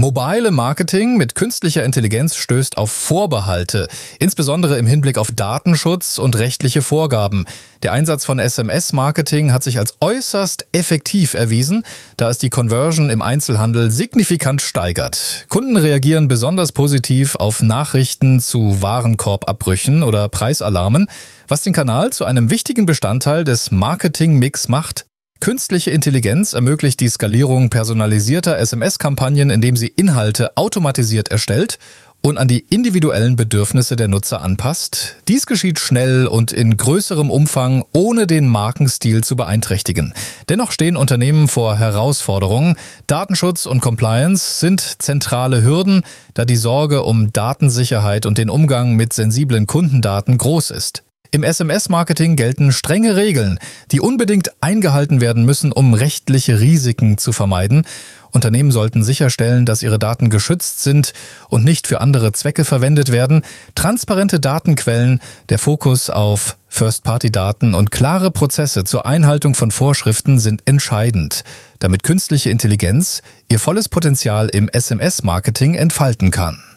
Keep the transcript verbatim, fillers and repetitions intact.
Mobile Marketing mit künstlicher Intelligenz stößt auf Vorbehalte, insbesondere im Hinblick auf Datenschutz und rechtliche Vorgaben. Der Einsatz von S M S-Marketing hat sich als äußerst effektiv erwiesen, da es die Conversion im Einzelhandel signifikant steigert. Kunden reagieren besonders positiv auf Nachrichten zu Warenkorbabbrüchen oder Preisalarmen, was den Kanal zu einem wichtigen Bestandteil des Marketing-Mix macht. Künstliche Intelligenz ermöglicht die Skalierung personalisierter S M S-Kampagnen, indem sie Inhalte automatisiert erstellt und an die individuellen Bedürfnisse der Nutzer anpasst. Dies geschieht schnell und in größerem Umfang, ohne den Markenstil zu beeinträchtigen. Dennoch stehen Unternehmen vor Herausforderungen. Datenschutz und Compliance sind zentrale Hürden, da die Sorge um Datensicherheit und den Umgang mit sensiblen Kundendaten groß ist. Im S M S-Marketing gelten strenge Regeln, die unbedingt eingehalten werden müssen, um rechtliche Risiken zu vermeiden. Unternehmen sollten sicherstellen, dass ihre Daten geschützt sind und nicht für andere Zwecke verwendet werden. Transparente Datenquellen, der Fokus auf First-Party-Daten und klare Prozesse zur Einhaltung von Vorschriften sind entscheidend, damit künstliche Intelligenz ihr volles Potenzial im S M S-Marketing entfalten kann.